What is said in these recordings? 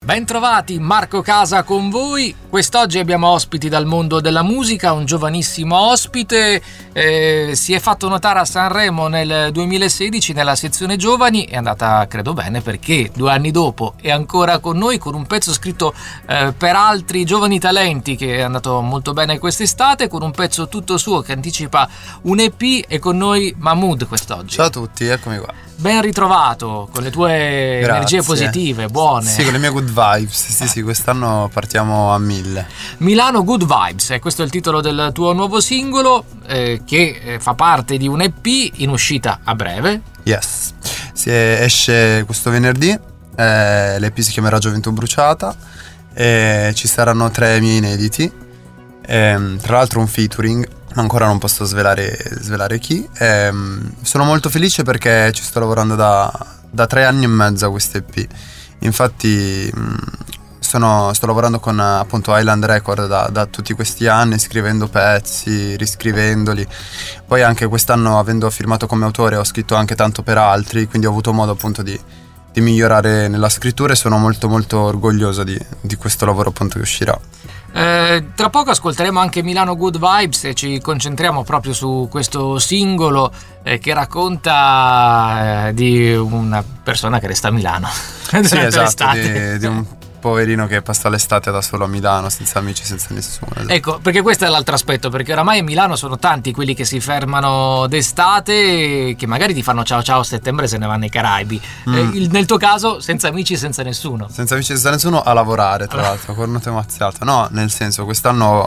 Bentrovati, Marco Casa con voi. Quest'oggi abbiamo ospiti dal mondo della musica, un giovanissimo ospite, si è fatto notare a Sanremo nel 2016 nella sezione giovani, è andata credo bene perché 2 anni dopo è ancora con noi con un pezzo scritto per altri giovani talenti che è andato molto bene quest'estate, con un pezzo tutto suo che anticipa un EP. E con noi Mahmood quest'oggi. Ciao a tutti, eccomi qua. Ben ritrovato con le tue energie positive, buone. Sì, con le mie good vibes. Sì, quest'anno partiamo a 1000. Milano Good Vibes, questo è il titolo del tuo nuovo singolo che fa parte di un EP in uscita a breve. Yes, esce questo venerdì, l'EP si chiamerà Gioventù Bruciata, ci saranno 3 miei inediti, tra l'altro un featuring. Ancora non posso svelare chi. Sono molto felice perché ci sto lavorando da 3 anni e mezzo a questo EP. Infatti sto lavorando con appunto Island Record da tutti questi anni, scrivendo pezzi, riscrivendoli. Poi anche quest'anno, avendo firmato come autore, ho scritto anche tanto per altri, quindi ho avuto modo appunto di migliorare nella scrittura e sono molto molto orgoglioso di questo lavoro appunto che uscirà. Tra poco ascolteremo anche Milano Good Vibes e ci concentriamo proprio su questo singolo che racconta di una persona che resta a Milano. Sì, esatto, di un poverino che passa l'estate da solo a Milano, senza amici, senza nessuno. Esatto. Ecco, perché questo è l'altro aspetto, perché oramai a Milano sono tanti quelli che si fermano d'estate, che magari ti fanno ciao a settembre e se ne vanno ai Caraibi. Nel tuo caso, senza amici, senza nessuno. Senza amici, senza nessuno, a lavorare, tra l'altro, cornuto e mazziato. No, nel senso, quest'anno,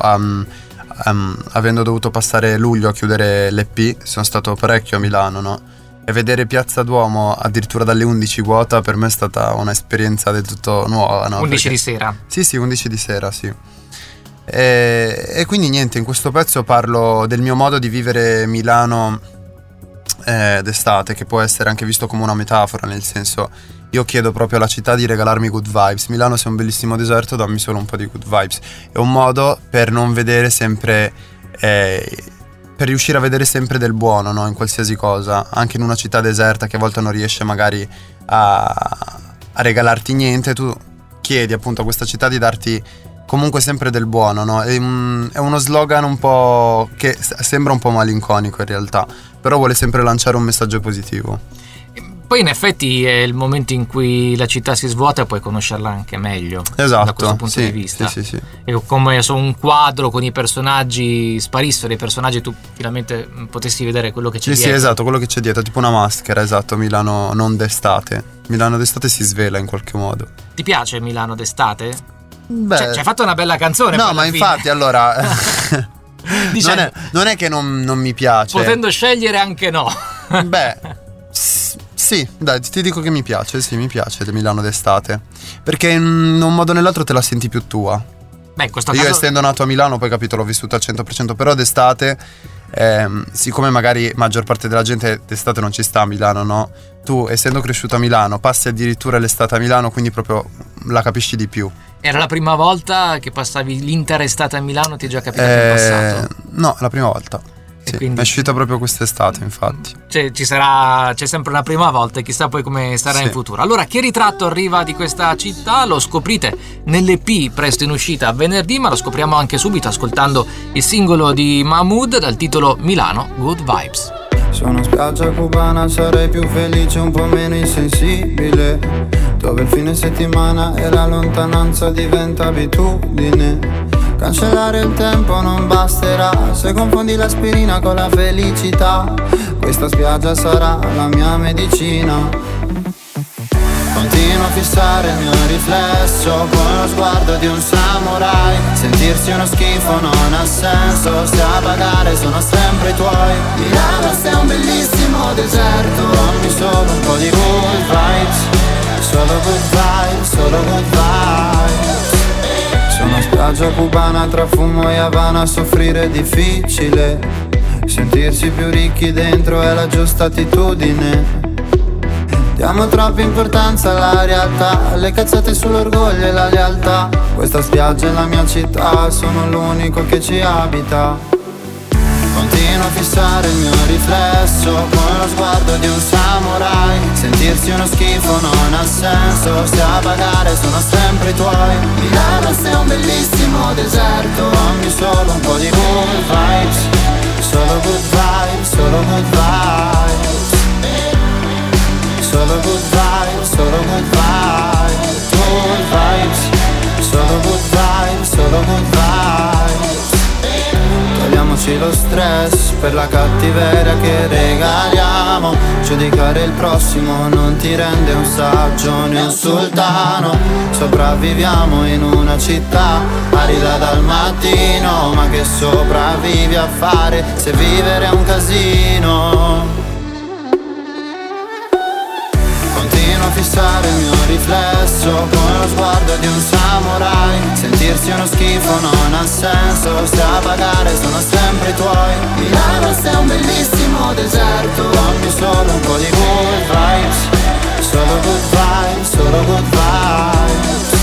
avendo dovuto passare luglio a chiudere l'EP, sono stato parecchio a Milano, no? E vedere Piazza Duomo addirittura dalle 11 vuota per me è stata un'esperienza del tutto nuova, no? 11 di sera? Sì, 11 di sera, sì. E quindi niente, in questo pezzo parlo del mio modo di vivere Milano d'estate, che può essere anche visto come una metafora, nel senso, io chiedo proprio alla città di regalarmi good vibes. Milano, sei un bellissimo deserto, dammi solo un po' di good vibes. È un modo per non vedere sempre... per riuscire a vedere sempre del buono, no? In qualsiasi cosa, anche in una città deserta che a volte non riesce magari a regalarti niente, tu chiedi appunto a questa città di darti comunque sempre del buono, no? È uno slogan un po' che sembra un po' malinconico in realtà, però vuole sempre lanciare un messaggio positivo. Poi in effetti è il momento in cui la città si svuota e puoi conoscerla anche meglio, esatto, da questo punto di vista. Sì. E come su un quadro con i personaggi sparissero, i personaggi tu finalmente potessi vedere quello che c'è dietro. Sì, esatto, quello che c'è dietro, tipo una maschera, esatto, Milano non d'estate. Milano d'estate si svela in qualche modo. Ti piace Milano d'estate? Beh, ci hai fatto una bella canzone. No, ma infatti allora... Diciamo, non è che non mi piace. Potendo scegliere anche no. Beh... Sì, dai, ti dico che mi piace, sì, mi piace di Milano d'estate. Perché in un modo o nell'altro te la senti più tua. Beh, in questo Io caso... essendo nato a Milano, poi capito, l'ho vissuta al 100%, però d'estate, siccome magari maggior parte della gente d'estate non ci sta a Milano, no? Tu, essendo cresciuto a Milano, passi addirittura l'estate a Milano, quindi proprio la capisci di più. Era la prima volta che passavi l'intera estate a Milano? Ti è già capitato in passato? No, la prima volta. Sì, quindi... è uscita proprio quest'estate, infatti. C'è sempre una prima volta e chissà poi come sarà in futuro. Allora, che ritratto arriva di questa città? Lo scoprite nell'EP presto in uscita venerdì, ma lo scopriamo anche subito ascoltando il singolo di Mahmood dal titolo Milano Good Vibes. Sono spiaggia cubana, sarei più felice, un po' meno insensibile, dove il fine settimana e la lontananza diventa abitudine. Cancellare il tempo non basterà se confondi l'aspirina con la felicità. Questa spiaggia sarà la mia medicina. Continuo a fissare il mio riflesso con lo sguardo di un samurai. Sentirsi uno schifo non ha senso, se a pagare sono sempre i tuoi. Milano sei un bellissimo deserto, dammi solo un po' di good vibes. Solo good vibes, solo good vibes. Sono spiaggia cubana tra fumo e Havana, soffrire è difficile. Sentirsi più ricchi dentro è la giusta attitudine. Diamo troppa importanza alla realtà, le cazzate sull'orgoglio e la lealtà. Questa spiaggia è la mia città, sono l'unico che ci abita. Continuo Continuo a fissare il mio riflesso con lo sguardo di un samurai. Sentirsi uno schifo non ha senso, se a pagare sono sempre i tuoi. Milano è un bellissimo deserto, dammi solo un po' di good vibes. Solo good vibes, solo good vibes. Solo good vibes, solo good vibes. Good vibes, solo good vibes, solo good vibes. Togliamoci lo stress per la cattiveria che regaliamo. Giudicare il prossimo non ti rende un saggio né un sultano. Sopravviviamo in una città arida dal mattino, ma che sopravvivi a fare se vivere è un casino. Continuo a fissare il mio riflesso con lo sguardo di un samurai. Sentirsi uno schifo non ha senso, se a pagare sono sempre i tuoi. Milano è un bellissimo deserto, dammi solo un po' di good vibes. Solo good vibes, solo good vibes.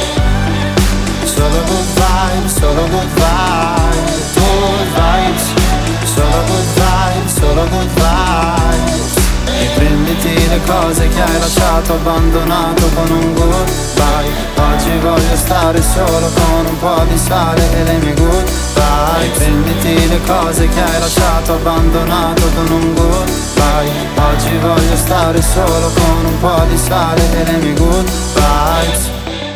Solo good vibes, solo good vibes. Good vibes, solo good vibes, solo good vibes. E prenditi le cose che hai lasciato abbandonato con un goodbye. Oggi voglio stare solo con un po' di sale e le mie goodbye. E prenditi le cose che hai lasciato abbandonato con un goodbye. Oggi voglio stare solo con un po' di sale e le mie goodbye.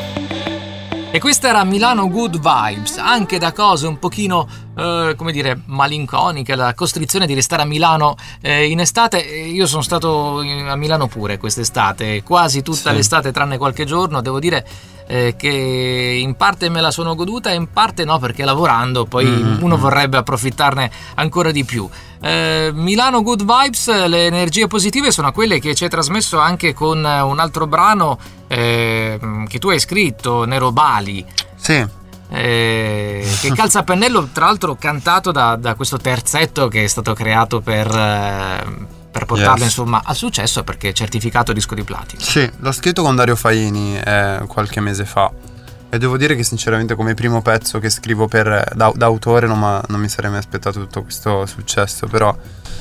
E questa era Milano Good Vibes, anche da cose un pochino, come dire, malinconiche, la costrizione di restare a Milano in estate. Io sono stato a Milano pure quest'estate, quasi tutta l'estate tranne qualche giorno, devo dire che in parte me la sono goduta e in parte no, perché lavorando poi uno vorrebbe approfittarne ancora di più. Milano Good Vibes, le energie positive sono quelle che ci hai trasmesso anche con un altro brano che tu hai scritto, Nero Bali. Sì. Che calza a pennello, tra l'altro cantato da questo terzetto che è stato creato per portarlo insomma al successo, perché è certificato disco di platino. Sì, l'ho scritto con Dario Faini qualche mese fa e devo dire che sinceramente come primo pezzo che scrivo da autore non mi sarei mai aspettato tutto questo successo, però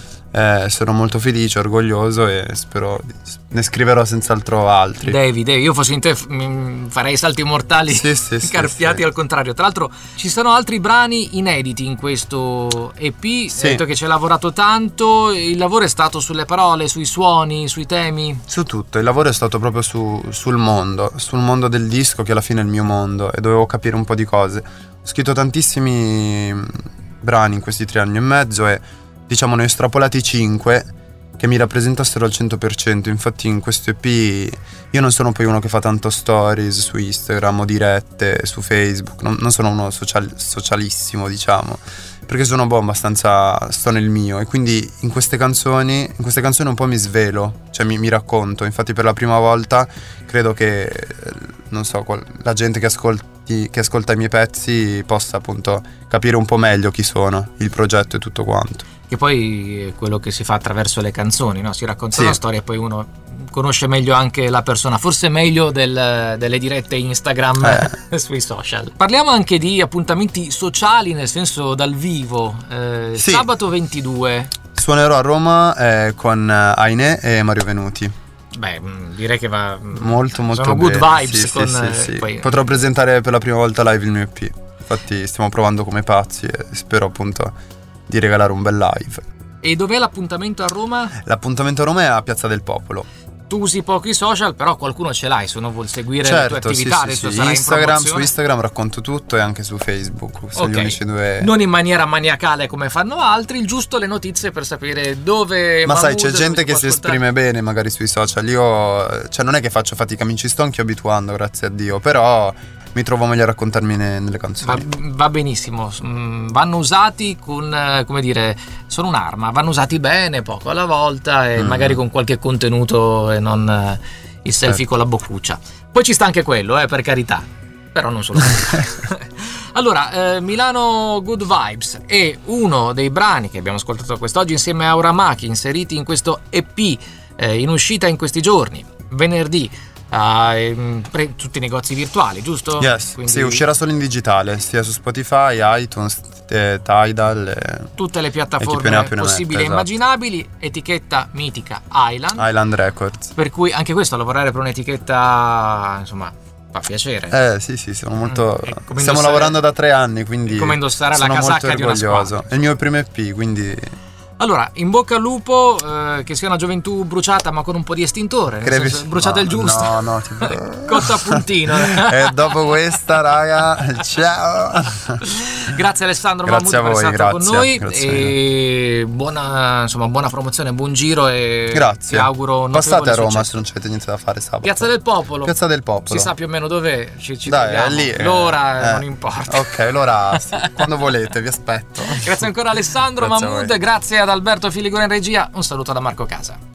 sono molto felice, orgoglioso e spero ne scriverò senz'altro altri. Devi, io fossi in te farei salti mortali carpiati al contrario. Tra l'altro ci sono altri brani inediti in questo EP, hai detto che ci hai lavorato tanto, il lavoro è stato sulle parole, sui suoni, sui temi? Su tutto, il lavoro è stato proprio sul mondo del disco, che alla fine è il mio mondo e dovevo capire un po' di cose. Ho scritto tantissimi brani in questi 3 anni e mezzo e diciamo ne ho estrapolati 5 che mi rappresentassero al 100%. Infatti in questo EP io non sono poi uno che fa tanto stories su Instagram o dirette su Facebook, non sono uno socialissimo, diciamo, perché sono abbastanza, sto nel mio, e quindi in queste canzoni un po' mi svelo, cioè mi racconto. Infatti per la prima volta credo che non so, la gente che ascolta i miei pezzi possa appunto capire un po' meglio chi sono, il progetto e tutto quanto. Che poi è quello che si fa attraverso le canzoni, no? Si racconta una storia e poi uno conosce meglio anche la persona, forse meglio delle dirette Instagram sui social. Parliamo anche di appuntamenti sociali, nel senso dal vivo. Sabato 22 suonerò a Roma con Aine e Mario Venuti. Beh, direi che va molto sono bene. Good vibes. Sì. Poi potrò presentare per la prima volta live il mio EP. Infatti stiamo provando come pazzi e spero appunto di regalare un bel live. E dov'è l'appuntamento a Roma? L'appuntamento a Roma è a Piazza del Popolo. Tu usi pochi social, però qualcuno ce l'hai, se uno vuol seguire le tue attività. Sì. Sarà Instagram, su Instagram racconto tutto e anche su Facebook. Sono gli unici due. Non in maniera maniacale come fanno altri, giusto le notizie per sapere dove. Ma sai, c'è gente che si esprime bene magari sui social. Io, cioè, non è che faccio fatica, mi ci sto anche abituando, grazie a Dio, però mi trovo meglio a raccontarmi nelle canzoni. Va benissimo, vanno usati con, come dire, sono un'arma, vanno usati bene, poco alla volta e magari con qualche contenuto e non il selfie con la boccuccia. Poi ci sta anche quello, per carità, però non solo. Allora, Milano Good Vibes è uno dei brani che abbiamo ascoltato quest'oggi insieme a Auramaki, inseriti in questo EP in uscita in questi giorni, venerdì tutti i negozi virtuali, giusto? Yes, Quindi sì, uscirà solo in digitale, sia su Spotify, iTunes, Tidal, tutte le e chi più piattaforme ne ha più ne possibili metta, e esatto. immaginabili. Etichetta mitica Island Records. per cui anche questo, lavorare per un'etichetta, insomma, fa piacere. Sì, sono molto. È come Stiamo indossare- lavorando da 3 anni, quindi come indossare la sono molto casacca di una orgoglioso. squadra. È il mio primo EP, quindi Allora, in bocca al lupo, che sia una gioventù bruciata ma con un po' di estintore, nel senso, bruciata il giusto. No, ti prego. Cotta a puntino. E dopo questa, raga, ciao. Grazie Alessandro Grazie Mahmood a per essere voi, stato con grazie, noi grazie e buona promozione, buon giro e Grazie. ti auguro Passate a Roma successo. se non c'avete niente da fare sabato. Piazza del Popolo. Piazza del Popolo. Si sa più o meno dov'è, ci Dai, troviamo. è lì. L'ora non importa. Ok, l'ora quando volete, vi aspetto. Grazie ancora Alessandro Grazie a Mahmood, voi. grazie ad Alberto Filigone in regia, un saluto da Marco Casa.